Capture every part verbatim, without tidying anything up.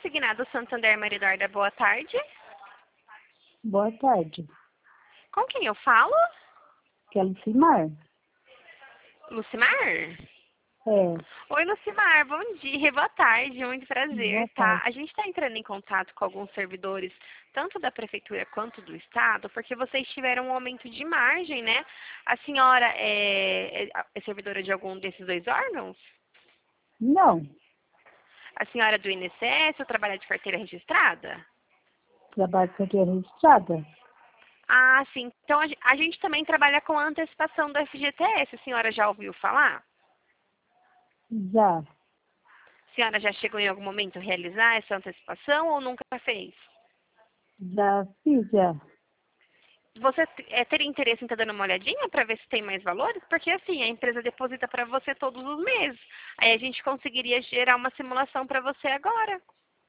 consignado Santander Maria Eduarda, boa tarde. Boa tarde. Com quem eu falo? Que é Lucimar? Lucimar? É. Oi, Lucimar, bom dia, boa tarde, muito Boa prazer, tá? tarde. A gente está entrando em contato com alguns servidores, tanto da Prefeitura quanto do Estado, porque vocês tiveram um aumento de margem, né? A senhora é, é, é servidora de algum desses dois órgãos? Não. A senhora é do I N S S ou trabalha de carteira registrada? Trabalho com carteira registrada? Ah, sim. Então a, ge- a gente também trabalha com a antecipação do F G T S, a senhora já ouviu falar? Já. A senhora já chegou em algum momento a realizar essa antecipação ou nunca fez? Já fiz, já. Você é, teria interesse em estar dando uma olhadinha para ver se tem mais valores? Porque assim, a empresa deposita para você todos os meses. Aí a gente conseguiria gerar uma simulação para você agora.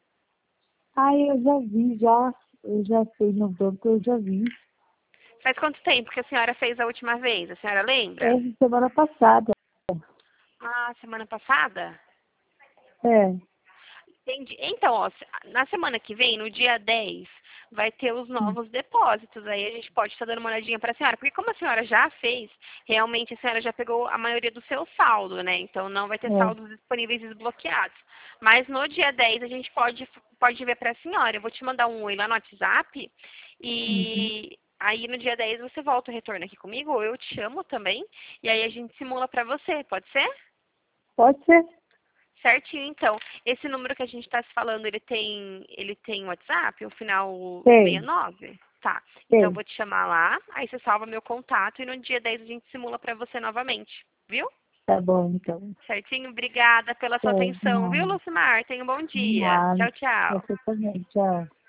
Ah, eu já vi, já. Eu já fui no banco, eu já vi. Faz quanto tempo que a senhora fez a última vez? A senhora lembra? Essa semana passada. Ah, semana passada? É. Entendi. Então, ó, se- na semana que vem, no dia dez, vai ter os novos depósitos. Aí a gente pode estar dando uma olhadinha para a senhora. Porque como a senhora já fez, realmente a senhora já pegou a maioria do seu saldo, né? Então não vai ter É. saldos disponíveis desbloqueados. Mas no dia dez a gente pode, pode ver para a senhora. Eu vou te mandar um oi lá no WhatsApp. Uhum. E aí no dia dez você volta o retorno aqui comigo, ou eu te chamo também. E aí a gente simula para você, pode ser? Pode ser? Certinho, então. Esse número que a gente está se falando, ele tem, ele tem WhatsApp, o final sessenta e Tem. nove? Tá. Então eu Tem. vou te chamar lá, aí você salva meu contato e no dia dez a gente simula para você novamente. Viu? Tá bom, então. Certinho? Obrigada pela sua É, atenção, viu, nada. Lucimar? Tenha um bom dia. Nada. Tchau, tchau. Você também. Tchau.